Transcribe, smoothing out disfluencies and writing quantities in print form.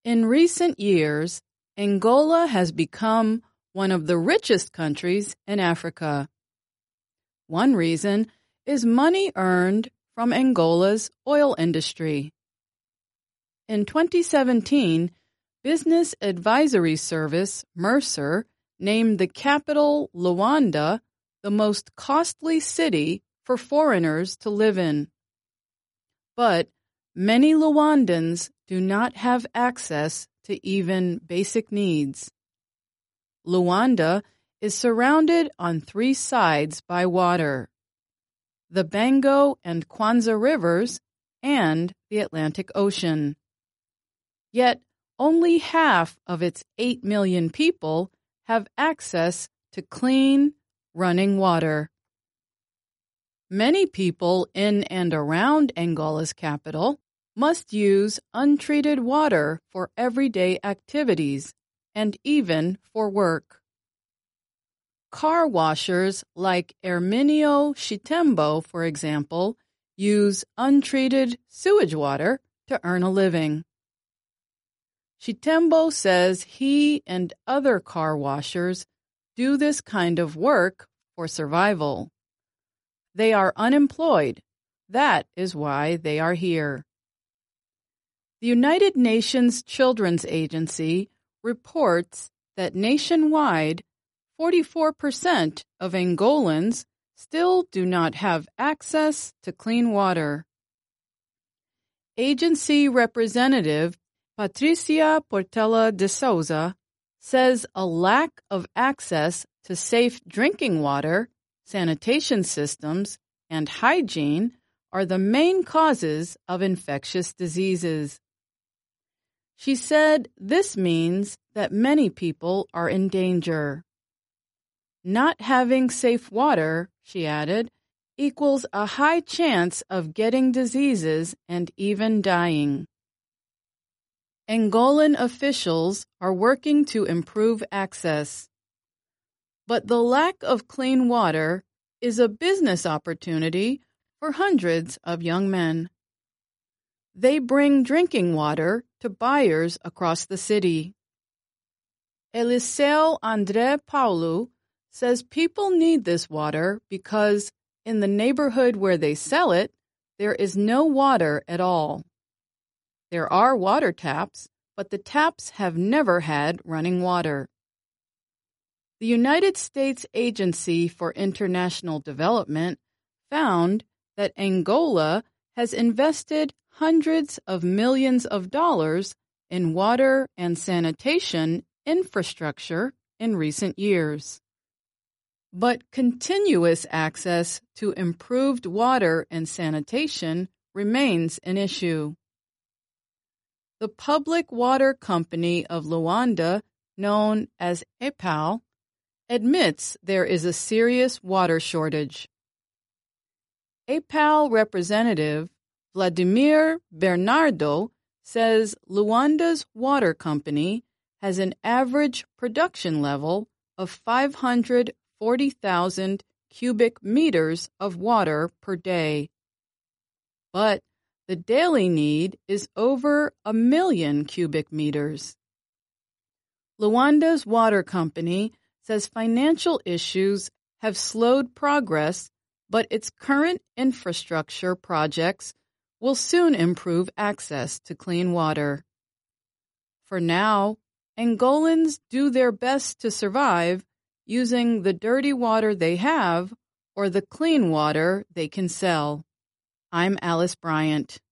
In recent years, Angola has become one of the richest countries in Africa. One reason is money earned from Angola's oil industry. In 2017, business advisory service Mercer named the capital Luanda the most costly city for foreigners to live in. But many Luandans do not have access to even basic needs. Luanda is surrounded on three sides by water: the Bango and Kwanza rivers and the Atlantic Ocean. Yet only half of its 8 million people have access to clean, running water. Many people in and around Angola's capital must use untreated water for everyday activities and even for work. Car washers like Herminio Chitembo, for example, use untreated sewage water to earn a living. Chitembo says he and other car washers do this kind of work for survival. They are unemployed. That is why they are here. The United Nations Children's Agency reports that nationwide, 44% of Angolans still do not have access to clean water. Agency representative Patricia Portela de Souza says a lack of access to safe drinking water, sanitation systems, and hygiene are the main causes of infectious diseases. She said this means that many people are in danger. Not having safe water, she added, equals a high chance of getting diseases and even dying. Angolan officials are working to improve access. But the lack of clean water is a business opportunity for hundreds of young men. They bring drinking water to buyers across the city. Eliseu André Paulo says people need this water because in the neighborhood where they sell it, there is no water at all. There are water taps, but the taps have never had running water. The United States Agency for International Development found that Angola has invested hundreds of millions of dollars in water and sanitation infrastructure in recent years. But continuous access to improved water and sanitation remains an issue. The Public Water Company of Luanda, known as EPAL, admits there is a serious water shortage. EPAL representative Vladimir Bernardo says Luanda's water company has an average production level of 540,000 cubic meters of water per day. But the daily need is over 1 million cubic meters. Luanda's water company says financial issues have slowed progress, but its current infrastructure projects will soon improve access to clean water. For now, Angolans do their best to survive using the dirty water they have or the clean water they can sell. I'm Alice Bryant.